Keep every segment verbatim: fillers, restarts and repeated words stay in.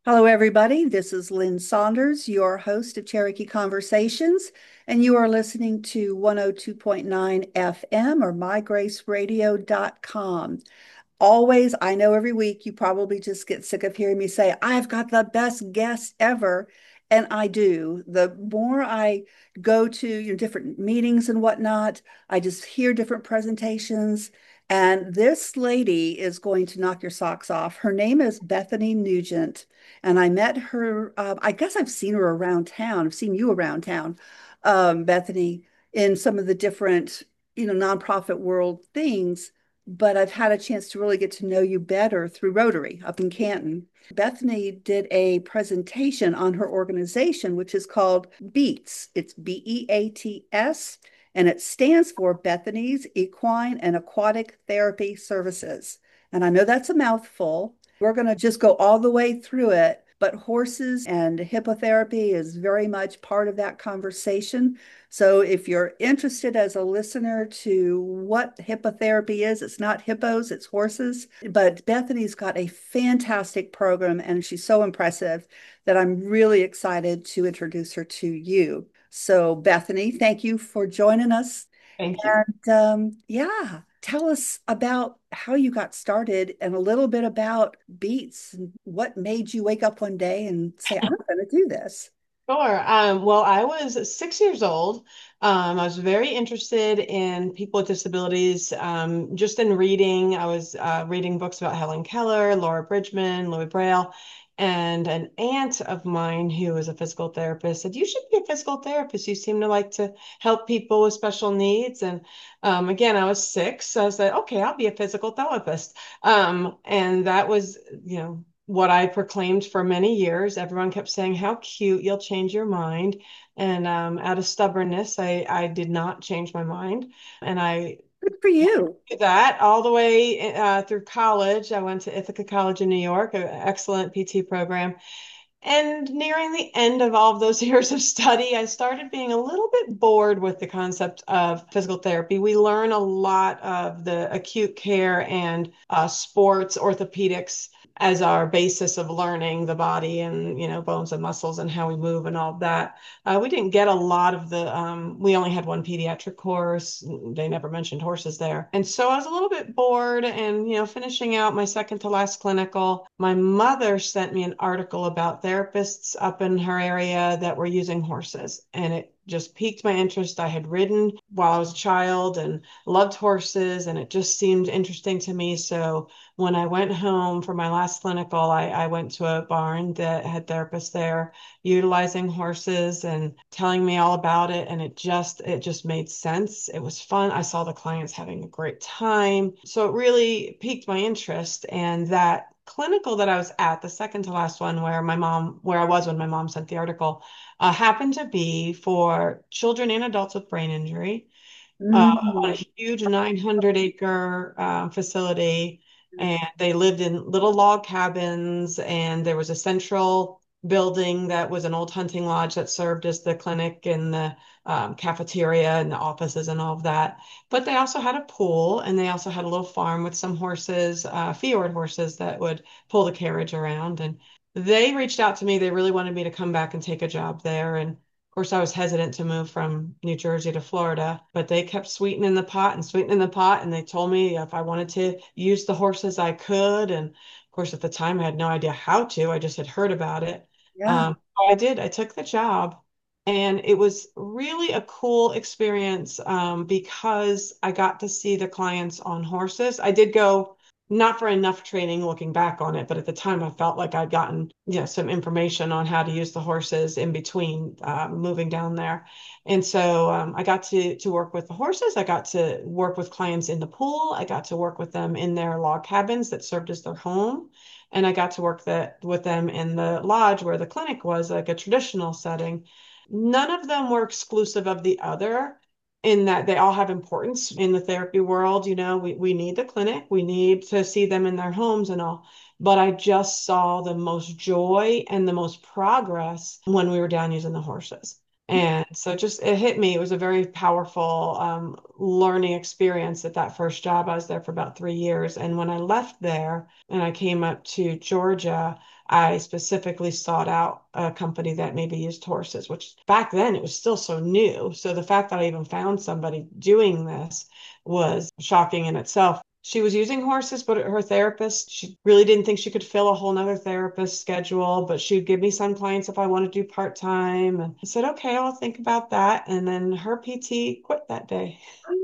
Hello, everybody. This is Lynn Saunders, your host of Cherokee Conversations, and you are listening to one oh two point nine F M or my grace radio dot com. Always, I know every week you probably just get sick of hearing me say, I've got the best guest ever. And I do. The more I go to you know, different meetings and whatnot, I just hear different presentations. And this lady is going to knock your socks off. Her name is Bethany Nugent. And I met her, uh, I guess I've seen her around town. I've seen you around town, um, Bethany, in some of the different, you know, nonprofit world things, but I've had a chance to really get to know you better through Rotary up in Canton. Bethany did a presentation on her organization, which is called BEATS. It's B E A T S, and it stands for Bethany's Equine and Aquatic Therapy Services. And I know that's a mouthful. We're going to just go all the way through it, but horses and hippotherapy is very much part of that conversation. So if you're interested as a listener to what hippotherapy is, it's not hippos, it's horses. But Bethany's got a fantastic program and she's so impressive that I'm really excited to introduce her to you. So, Bethany, thank you for joining us. Thank you. And um, yeah, tell us about how you got started and a little bit about Beats and what made you wake up one day and say, I'm going to do this. Sure. Um, well, I was six years old. Um, I was very interested in people with disabilities. Um, just in reading, I was uh, reading books about Helen Keller, Laura Bridgman, Louis Braille, and an aunt of mine who was a physical therapist said, "You should be a physical therapist. You seem to like to help people with special needs." And um, again, I was six, so I said, "Okay, I'll be a physical therapist." Um, and that was, you know. What I proclaimed for many years. Everyone kept saying, "How cute, you'll change your mind." And um, out of stubbornness, I, I did not change my mind. And I Good for you. did that all the way uh, through college. I went to Ithaca College in New York, an excellent P T program. And nearing the end of all of those years of study, I started being a little bit bored with the concept of physical therapy. We learn a lot of the acute care and uh, sports orthopedics as our basis of learning the body and, you know, bones and muscles and how we move and all of that. Uh, we didn't get a lot of the, um, we only had one pediatric course. They never mentioned horses there. And so I was a little bit bored and, you know, finishing out my second to last clinical. My mother sent me an article about therapists up in her area that were using horses. And it just piqued my interest. I had ridden while I was a child and loved horses, and it just seemed interesting to me. So when I went home for my last clinical, I, I went to a barn that had therapists there utilizing horses and telling me all about it. And it just, it just made sense. It was fun. I saw the clients having a great time. So it really piqued my interest. And that clinical that I was at, the second to last one where my mom, where I was when my mom sent the article, uh, happened to be for children and adults with brain injury uh, on a Mm. huge nine hundred acre uh, facility. And they lived in little log cabins, and there was a central building that was an old hunting lodge that served as the clinic and the um, cafeteria and the offices and all of that. But they also had a pool, and they also had a little farm with some horses, uh, fjord horses that would pull the carriage around. And they reached out to me. They really wanted me to come back and take a job there. And of course, I was hesitant to move from New Jersey to Florida, but they kept sweetening the pot and sweetening the pot. And they told me if I wanted to use the horses, I could. And of course, at the time, I had no idea how to. I just had heard about it. Yeah. Um, I did. I took the job. And it was really a cool experience um, because I got to see the clients on horses. I did go not for enough training looking back on it, but at the time I felt like I'd gotten, you know, some information on how to use the horses in between uh, moving down there. And so um, I got to to work with the horses. I got to work with clients in the pool. I got to work with them in their log cabins that served as their home. And I got to work that with them in the lodge where the clinic was, like a traditional setting. None of them were exclusive of the other in that they all have importance in the therapy world. You know, we, we need the clinic, we need to see them in their homes and all. But I just saw the most joy and the most progress when we were down using the horses. And so just it hit me. It was a very powerful um, learning experience at that first job. I was there for about three years. And when I left there and I came up to Georgia, I specifically sought out a company that maybe used horses, which back then it was still so new. So the fact that I even found somebody doing this was shocking in itself. She was using horses, but her therapist, she really didn't think she could fill a whole nother therapist schedule, but she'd give me some clients if I wanted to do part-time. And I said, okay, I'll think about that. And then her P T quit that day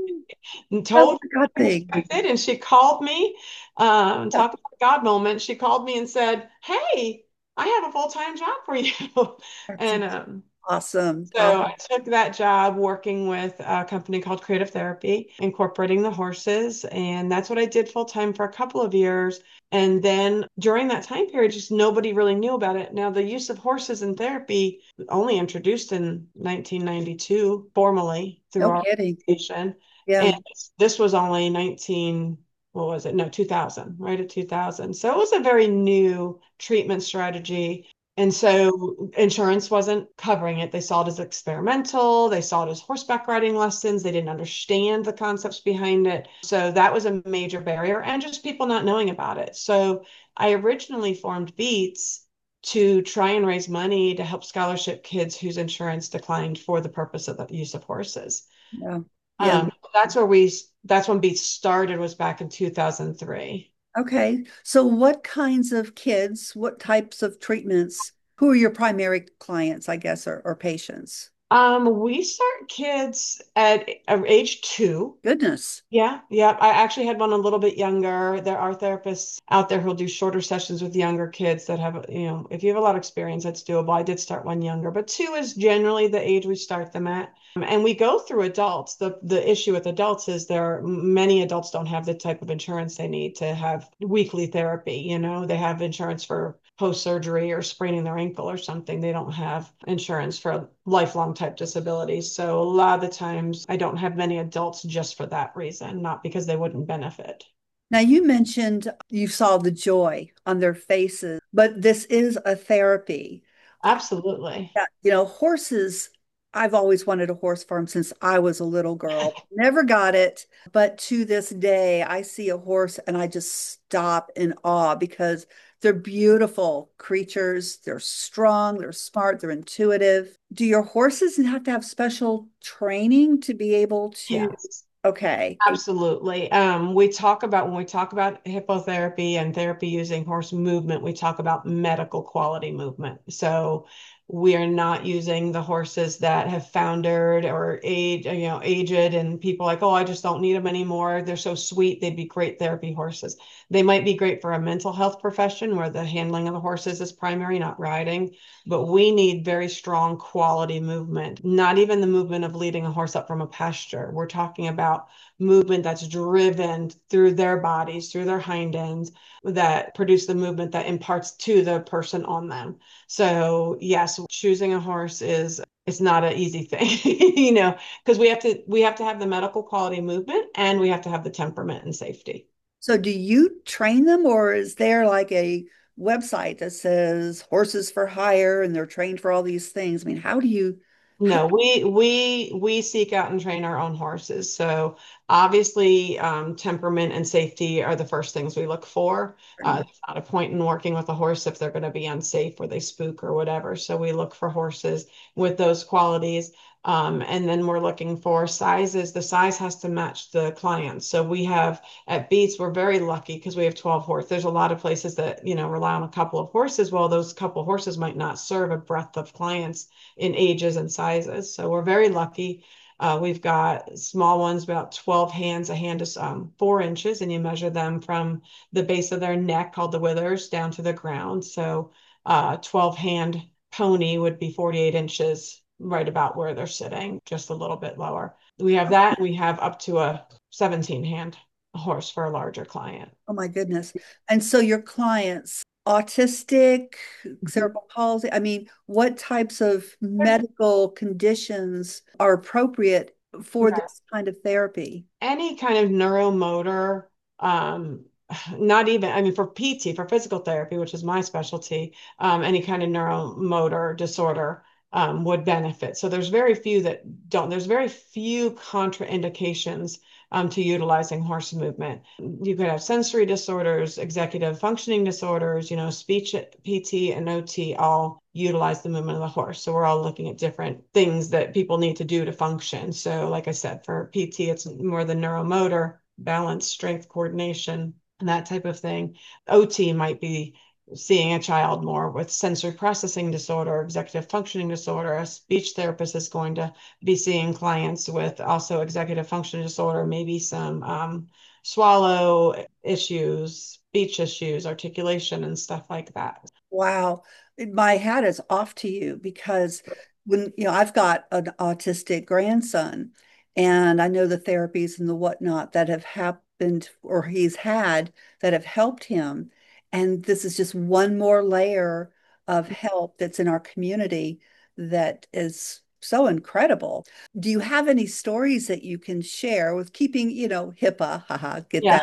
and That's told a good thing. unexpected. And she called me, um, Yeah, talk about a God moment. She called me and said, hey, I have a full-time job for you. that's And um, awesome. so I Awesome. took that job working with a company called Creative Therapy, incorporating the horses. And that's what I did full time for a couple of years. And then during that time period, just nobody really knew about it. Now, the use of horses in therapy only introduced in nineteen ninety-two formally through No our kidding. organization. Yeah. And this was only nineteen, what was it? No, two thousand, right at two thousand. So it was a very new treatment strategy. And so insurance wasn't covering it. They saw it as experimental. They saw it as horseback riding lessons. They didn't understand the concepts behind it. So that was a major barrier and just people not knowing about it. So I originally formed Beats to try and raise money to help scholarship kids whose insurance declined for the purpose of the use of horses. Yeah. Yeah. Um, that's where we, that's when Beats started, was back in two thousand three. Okay. So what kinds of kids, what types of treatments, who are your primary clients, I guess, or, or patients? Um, we start kids at uh, age two. Goodness. Yeah, yeah. I actually had one a little bit younger. There are therapists out there who'll do shorter sessions with younger kids that have, you know, if you have a lot of experience, that's doable. I did start one younger, but two is generally the age we start them at. Um, And we go through adults. The the issue with adults is there are many adults don't have the type of insurance they need to have weekly therapy. You know, they have insurance for post-surgery or spraining their ankle or something. They don't have insurance for lifelong type disabilities. So a lot of the times I don't have many adults just for that reason, not because they wouldn't benefit. Now, you mentioned you saw the joy on their faces, but this is a therapy. Absolutely. Yeah, you know, horses, I've always wanted a horse farm since I was a little girl. Never got it, but to this day, I see a horse and I just stop in awe because they're beautiful creatures. They're strong, they're smart, they're intuitive. Do your horses have to have special training to be able to? Yes. Okay. Absolutely. Um, we talk about when we talk about hippotherapy and therapy using horse movement, we talk about medical quality movement. So we are not using the horses that have foundered or age, you know, aged, and people like, oh, I just don't need them anymore. They're so sweet. They'd be great therapy horses. They might be great for a mental health profession where the handling of the horses is primary, not riding, but we need very strong quality movement, not even the movement of leading a horse up from a pasture. We're talking about movement that's driven through their bodies, through their hind ends, that produce the movement that imparts to the person on them. So yes, choosing a horse is it's not an easy thing, you know, because we have to we have to have the medical quality movement and we have to have the temperament and safety. So do you train them, or is there like a website that says horses for hire and they're trained for all these things? I mean, how do you, how No, we we we seek out and train our own horses. So obviously, um, temperament and safety are the first things we look for. Uh, there's not a point in working with a horse if they're going to be unsafe or they spook or whatever. So we look for horses with those qualities. Um, and then we're looking for sizes. The size has to match the client. So we have at Beats, we're very lucky because we have twelve horses. There's a lot of places that, you know, rely on a couple of horses. Well, those couple of horses might not serve a breadth of clients in ages and sizes. So we're very lucky. Uh, we've got small ones, about twelve hands. A hand is um, four inches, and you measure them from the base of their neck, called the withers, down to the ground. So uh, twelve hand pony would be forty-eight inches, right about where they're sitting, just a little bit lower. We have that, and we have up to a seventeen hand horse for a larger client. oh my goodness. And so your clients, autistic, Mhm. cerebral palsy, I mean, what types of medical conditions are appropriate for Right. this kind of therapy? Any kind of neuromotor, um, not even, I mean, for P T, for physical therapy, which is my specialty, um, any kind of neuromotor disorder um, would benefit. So there's very few that don't, there's very few contraindications um, to utilizing horse movement. You could have sensory disorders, executive functioning disorders, you know, speech P T and O T all utilize the movement of the horse. So we're all looking at different things that people need to do to function. So, like I said, for P T, it's more the neuromotor, balance, strength, coordination, and that type of thing. O T might be seeing a child more with sensory processing disorder, executive functioning disorder. A speech therapist is going to be seeing clients with also executive functioning disorder, maybe some um, swallow issues, speech issues, articulation, and stuff like that. Wow. My hat is off to you because when, you know, I've got an autistic grandson and I know the therapies and the whatnot that have happened or he's had that have helped him. And this is just one more layer of help that's in our community that is so incredible. Do you have any stories that you can share with keeping, you know, HIPAA, haha, get Yeah. that?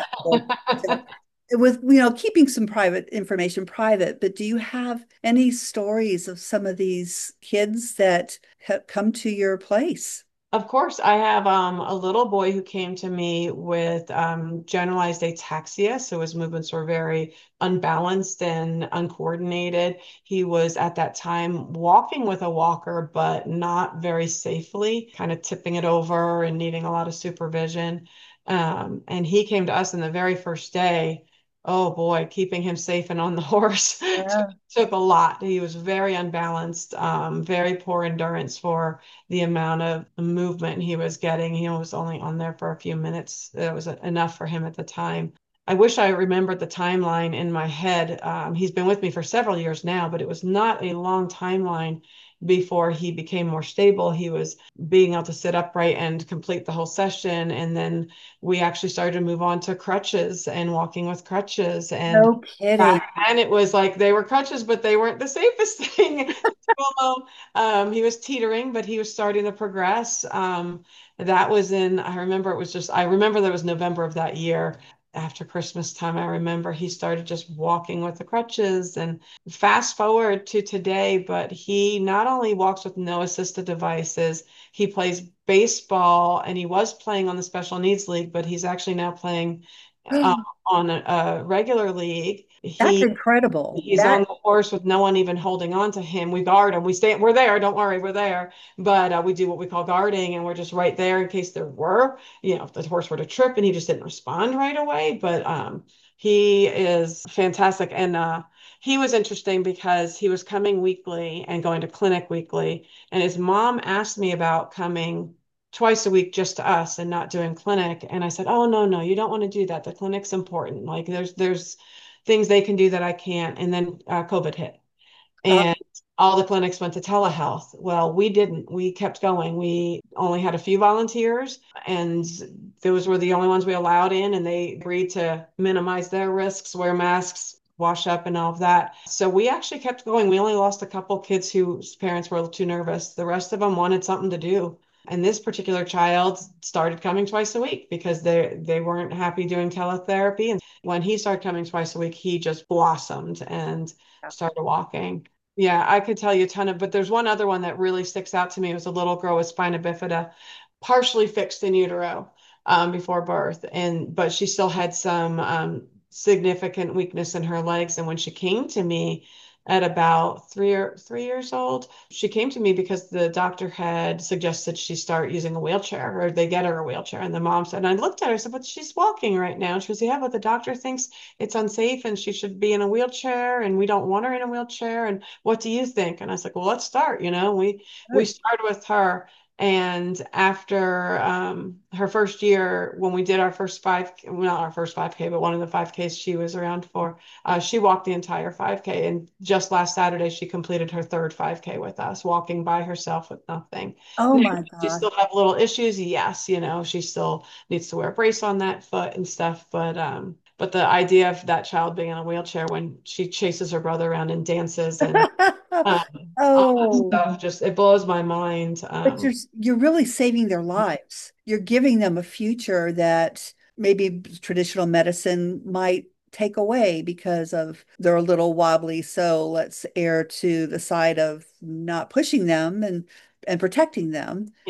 With, you know, keeping some private information private, but do you have any stories of some of these kids that have come to your place? Of course, I have um, a little boy who came to me with um, generalized ataxia. So his movements were very unbalanced and uncoordinated. He was at that time walking with a walker, but not very safely, kind of tipping it over and needing a lot of supervision. Um, and he came to us in the very first day. Oh boy, keeping him safe and on the horse took, Yeah. took a lot. He was very unbalanced, um, very poor endurance for the amount of movement he was getting. He was only on there for a few minutes. It was enough for him at the time. I wish I remembered the timeline in my head. Um, he's been with me for several years now, but it was not a long timeline before he became more stable. He was being able to sit upright and complete the whole session. And then we actually started to move on to crutches and walking with crutches. And No kidding. back then it was like they were crutches, but they weren't the safest thing. Although um, he was teetering, but he was starting to progress. Um, that was in, I remember it was just, I remember that was November of that year after Christmas time. I remember he started just walking with the crutches and fast forward to today, but he not only walks with no assisted devices, he plays baseball and he was playing on the special needs league, but he's actually now playing uh, on a, a regular league. That's He incredible. He's on That, the horse with no one even holding on to him. We guard him. We stay, we're there. Don't worry, we're there. But uh, we do what we call guarding, and we're just right there in case there were, you know, if the horse were to trip and he just didn't respond right away. But um, he is fantastic. And uh, he was interesting because he was coming weekly and going to clinic weekly. And his mom asked me about coming twice a week just to us and not doing clinic. And I said, oh, no, no, you don't want to do that. The clinic's important. Like there's, there's, things they can do that I can't. And then uh, COVID hit uh, and all the clinics went to telehealth. Well, we didn't. We kept going. We only had a few volunteers, and those were the only ones we allowed in, and they agreed to minimize their risks, wear masks, wash up, and all of that. So we actually kept going. We only lost a couple kids whose parents were a little too nervous. The rest of them wanted something to do. And this particular child started coming twice a week because they they weren't happy doing teletherapy. And when he started coming twice a week, he just blossomed and started walking. Yeah, I could tell you a ton of, but there's one other one that really sticks out to me. It was a little girl with spina bifida, partially fixed in utero um, before birth, and but she still had some um, significant weakness in her legs. And when she came to me at about three or three years old, she came to me because the doctor had suggested she start using a wheelchair or they get her a wheelchair. And the mom said, and I looked at her, I said, but she's walking right now. And she goes, yeah, but the doctor thinks it's unsafe and she should be in a wheelchair and we don't want her in a wheelchair. And what do you think? And I was like, well, let's start. You know, we we good. started with her. And after um, her first year, when we did our first five, well, not our first five K, but one of the five Ks she was around for, uh, she walked the entire five K. And just last Saturday, she completed her third five K with us, walking by herself with nothing. Oh Now, my does she gosh. still have little issues? Yes, you know, she still needs to wear a brace on that foot and stuff. But um, but the idea of that child being in a wheelchair when she chases her brother around and dances and um, all that Oh, stuff just it blows my mind. but Um, you're you're really saving their lives. You're giving them a future that maybe traditional medicine might take away because of they're a little wobbly. So let's err to the side of not pushing them and and protecting them. yeah.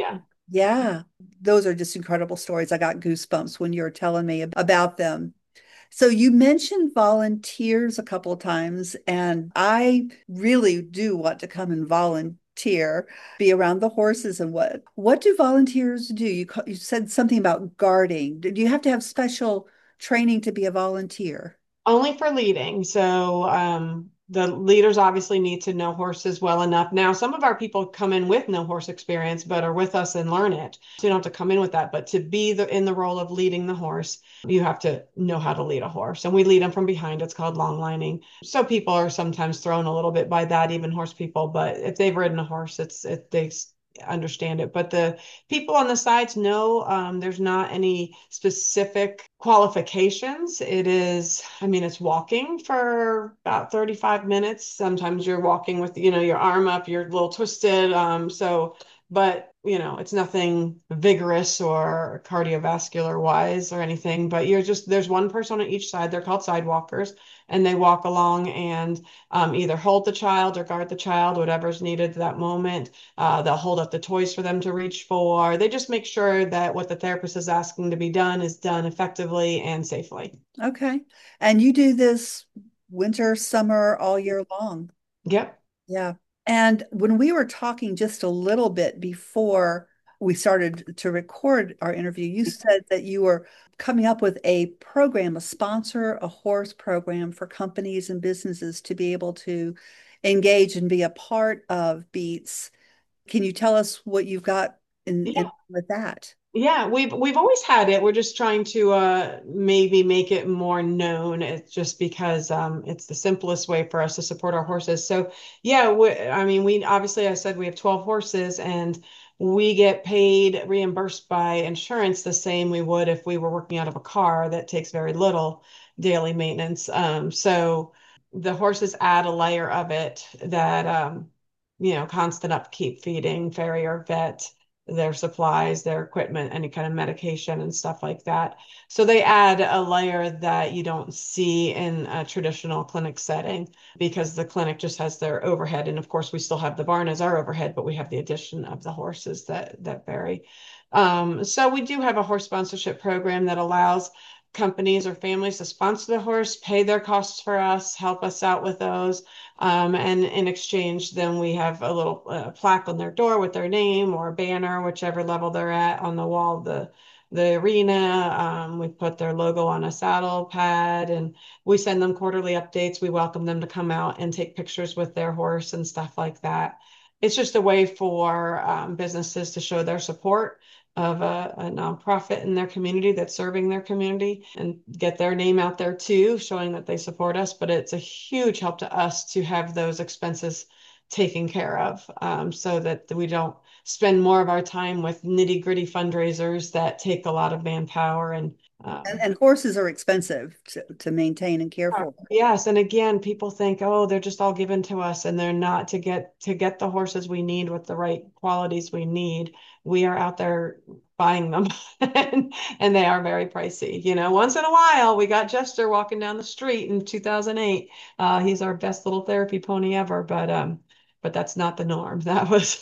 Yeah, those are just incredible stories. I got goosebumps when you were telling me about them. So you mentioned volunteers a couple of times, and I really do want to come and volunteer, be around the horses and what. What do volunteers do? You ca- you said something about guarding. Do you have to have special training to be a volunteer? Only for leading. So um, the leaders obviously need to know horses well enough. Now, some of our people come in with no horse experience, but are with us and learn it. So you don't have to come in with that. But to be the, in the role of leading the horse, you have to know how to lead a horse. And we lead them from behind. It's called long lining. So people are sometimes thrown a little bit by that, even horse people. But if they've ridden a horse, it's it, they understand it. But the people on the sides know um, there's not any specific qualifications. It is, I mean, it's walking for about thirty-five minutes. Sometimes you're walking with, you know, your arm up, you're a little twisted. Um, so, but, you know, it's nothing vigorous or cardiovascular wise or anything, but you're just, there's one person on each side. They're called sidewalkers, and they walk along and um, either hold the child or guard the child, whatever's needed at that moment. Uh, they'll hold up the toys for them to reach for. They just make sure that what the therapist is asking to be done is done effectively and safely. Okay. And you do this winter, summer, all year long. Yep. Yeah. And when we were talking just a little bit before we started to record our interview, you said that you were coming up with a program, a sponsor, a horse program for companies and businesses to be able to engage and be a part of Beats. Can you tell us what you've got in, in Yeah. with that? Yeah, we've we've always had it. We're just trying to uh maybe make it more known. It's just because um it's the simplest way for us to support our horses. So yeah, we, I mean, we obviously I said we have twelve horses and we get paid reimbursed by insurance the same we would if we were working out of a car that takes very little daily maintenance. Um so the horses add a layer of it that um you know, constant upkeep, feeding, farrier, vet, their supplies, their equipment, any kind of medication and stuff like that. So they add a layer that you don't see in a traditional clinic setting because the clinic just has their overhead. And of course, we still have the barn as our overhead, but we have the addition of the horses that that vary. Um, so we do have a horse sponsorship program that allows companies or families to sponsor the horse, pay their costs for us, help us out with those. Um, and in exchange, then we have a little uh, plaque on their door with their name or a banner, whichever level they're at on the wall of the the arena. Um, we put their logo on a saddle pad and we send them quarterly updates. We welcome them to come out and take pictures with their horse and stuff like that. It's just a way for um, businesses to show their support of a, a nonprofit in their community that's serving their community and get their name out there too, showing that they support us. But it's a huge help to us to have those expenses taken care of um, so that we don't spend more of our time with nitty gritty fundraisers that take a lot of manpower and And, um, and horses are expensive to, to maintain and care for. yes, and again, people think, oh, they're just all given to us, and they're not. To get to get the horses we need with the right qualities we need, we are out there buying them, and, and they are very pricey. You know, once in a while, we got Jester walking down the street in two thousand eight. Uh, he's our best little therapy pony ever, but um, but that's not the norm. That was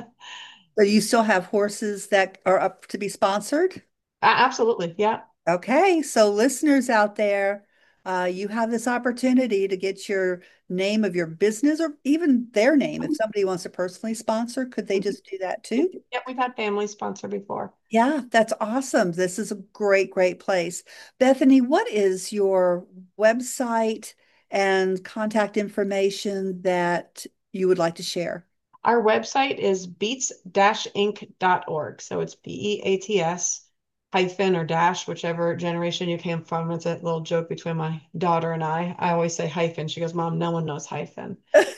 So you still have horses that are up to be sponsored? absolutely, yeah. Okay, so listeners out there, uh, you have this opportunity to get your name of your business or even their name. If somebody wants to personally sponsor, could they just do that too? Yeah, we've had family sponsor before. Yeah, that's awesome. This is a great, great place. Bethany, what is your website and contact information that you would like to share? Our website is beats inc dot org. So it's B E A T S hyphen or dash, whichever generation you came from. It's a little joke between my daughter and I. I always say hyphen. She goes, Mom, no one knows hyphen.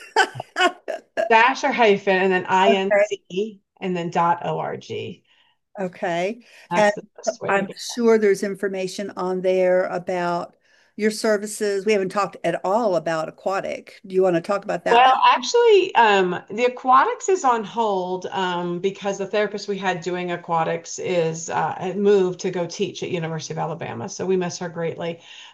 Dash or hyphen, and then Okay. I N C, and then dot O R G. Okay. And That's the best way to I'm get. sure there's information on there about your services. We haven't talked at all about aquatic. Do you want to talk about that? Well, actually, um, the aquatics is on hold um, because the therapist we had doing aquatics is uh, had moved to go teach at University of Alabama. So we miss her greatly.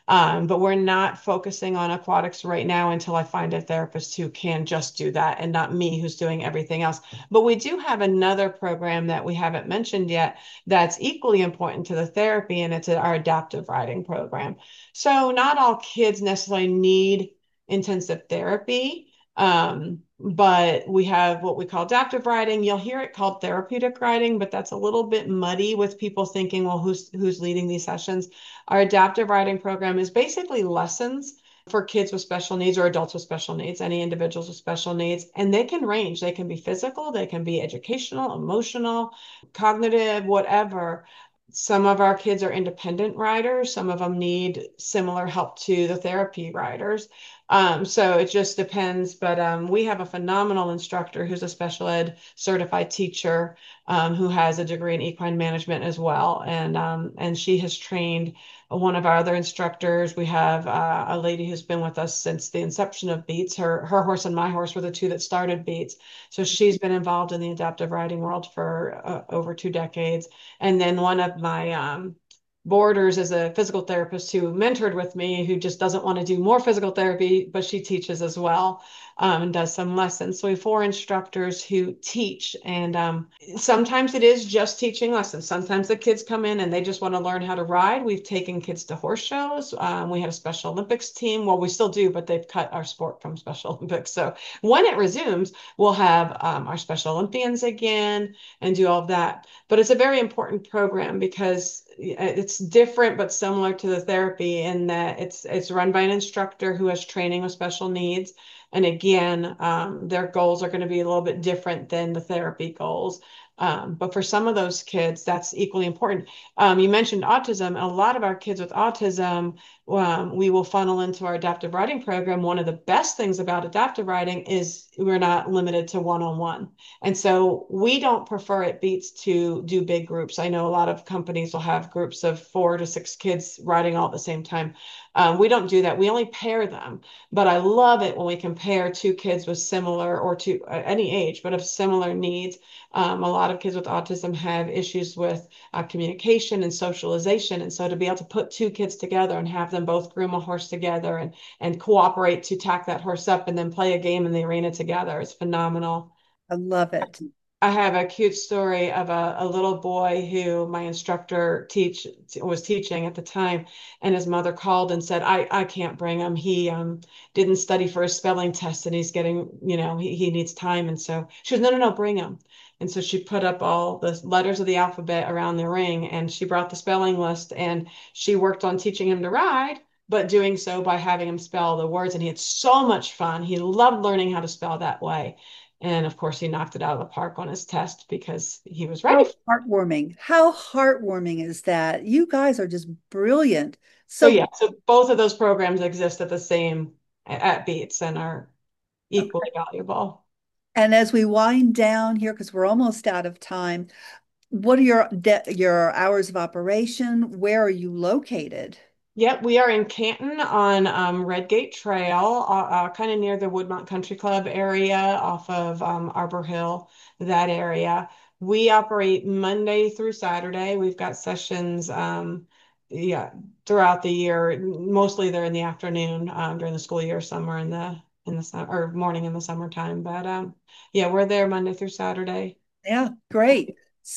Um, but we're not focusing on aquatics right now until I find a therapist who can just do that and not me who's doing everything else. But we do have another program that we haven't mentioned yet that's equally important to the therapy, and it's our adaptive riding program. So not all kids necessarily need intensive therapy. Um, but we have what we call adaptive riding. You'll hear it called therapeutic riding, but that's a little bit muddy with people thinking, well, who's who's leading these sessions? Our adaptive riding program is basically lessons for kids with special needs or adults with special needs, any individuals with special needs, and they can range. They can be physical, they can be educational, emotional, cognitive, whatever. Some of our kids are independent riders. Some of them need similar help to the therapy riders. Um, so it just depends. But um, we have a phenomenal instructor who's a special ed certified teacher um, who has a degree in equine management as well. And um, and she has trained one of our other instructors. We have uh, a lady who's been with us since the inception of Beats. Her her horse and my horse were the two that started Beats. So she's been involved in the adaptive riding world for uh, over two decades. And then one of my um, boarders is a physical therapist who mentored with me, who just doesn't want to do more physical therapy, but she teaches as well um, and does some lessons. So we have four instructors who teach, and um, sometimes it is just teaching lessons. Sometimes the kids come in and they just want to learn how to ride. We've taken kids to horse shows. Um, we had a Special Olympics team. Well, we still do, but they've cut our sport from Special Olympics. So when it resumes, we'll have um, our Special Olympians again and do all of that. But it's a very important program because it's different but similar to the therapy in that it's it's run by an instructor who has training with special needs. And again, um, their goals are going to be a little bit different than the therapy goals. Um, but for some of those kids, that's equally important. Um, you mentioned autism. A lot of our kids with autism, um, we will funnel into our adaptive riding program. One of the best things about adaptive riding is we're not limited to one-on-one. And so we don't prefer at Beats to do big groups. I know a lot of companies will have groups of four to six kids riding all at the same time. Um, we don't do that. We only pair them. But I love it when we can pair two kids with similar or to uh, any age, but of similar needs. Um, a lot of kids with autism have issues with uh, communication and socialization. And so to be able to put two kids together and have them both groom a horse together and, and cooperate to tack that horse up and then play a game in the arena together is phenomenal. I love it. I have a cute story of a, a little boy who my instructor teach was teaching at the time, and his mother called and said, I, I can't bring him. He um didn't study for his spelling test and he's getting, you know, he, he needs time. And so she was, no, no, no, bring him. And so she put up all the letters of the alphabet around the ring and she brought the spelling list and she worked on teaching him to ride, but doing so by having him spell the words. And he had so much fun. He loved learning how to spell that way. And of course, he knocked it out of the park on his test because he was ready. How heartwarming. How heartwarming is that? You guys are just brilliant. So So, yeah, so both of those programs exist at the same at Beats and are okay. equally valuable. And as we wind down here, because we're almost out of time, what are your de your hours of operation? Where are you located? Yep, we are in Canton on um, Redgate Trail, uh, uh, kind of near the Woodmont Country Club area off of um, Arbor Hill, that area. We operate Monday through Saturday. We've got sessions, um, yeah, throughout the year. Mostly they're in the afternoon um, during the school year. Some are in the in the summer or morning in the summertime. But um, yeah, we're there Monday through Saturday. Yeah, great.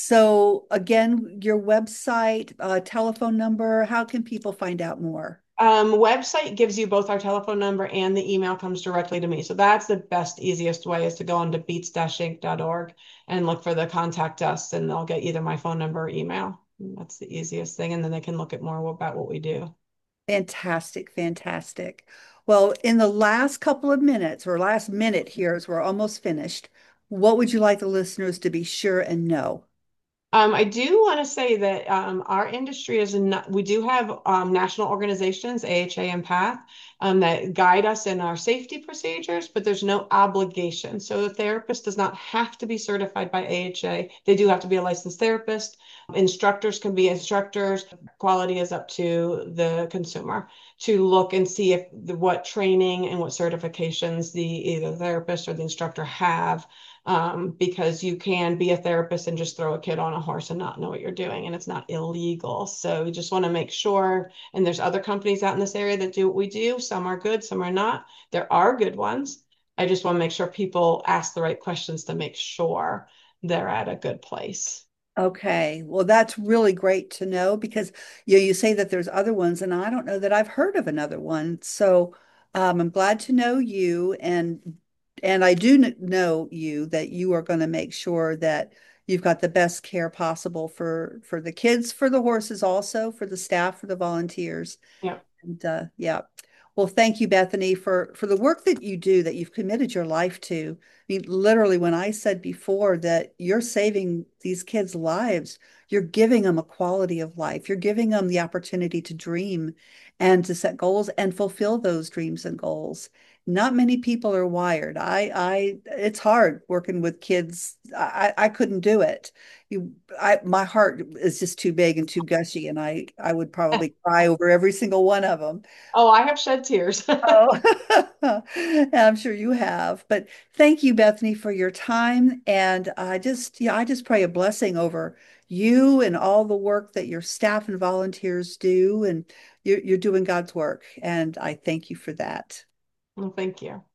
So again, your website, uh, telephone number, how can people find out more? Um, website gives you both our telephone number and the email comes directly to me. So that's the best, easiest way is to go onto beats dash inc dot org and look for the contact us, and they'll get either my phone number or email. That's the easiest thing. And then they can look at more about what we do. Fantastic, fantastic. Well, in the last couple of minutes or last minute here, as we're almost finished, what would you like the listeners to be sure and know? Um, I do want to say that um, our industry is not, we do have um, national organizations, A H A and PATH. um, that guide us in our safety procedures, but there's no obligation. So the therapist does not have to be certified by A H A. They do have to be a licensed therapist. Instructors can be instructors. Quality is up to the consumer to look and see if the, what training and what certifications the either therapist or the instructor have, um, because you can be a therapist and just throw a kid on a horse and not know what you're doing, and it's not illegal. So we just want to make sure, and there's other companies out in this area that do what we do. Some are good, some are not. There are good ones. I just want to make sure people ask the right questions to make sure they're at a good place. Okay, well, that's really great to know because you know, you say that there's other ones, and I don't know that I've heard of another one. So um, I'm glad to know you, and and I do kn- know you that you are going to make sure that you've got the best care possible for for the kids, for the horses, also for the staff, for the volunteers. Yeah. And uh, yeah. Well, thank you, Bethany, for for the work that you do, that you've committed your life to. I mean, literally, when I said before that you're saving these kids' lives, you're giving them a quality of life. You're giving them the opportunity to dream and to set goals and fulfill those dreams and goals. Not many people are wired. I, I, it's hard working with kids. I, I couldn't do it. You, I, my heart is just too big and too gushy, and I, I would probably cry over every single one of them. Oh, I have shed tears. Oh, I'm sure you have. But thank you, Bethany, for your time. And I just, yeah, I just pray a blessing over you and all the work that your staff and volunteers do. And you're, you're doing God's work. And I thank you for that. Well, thank you.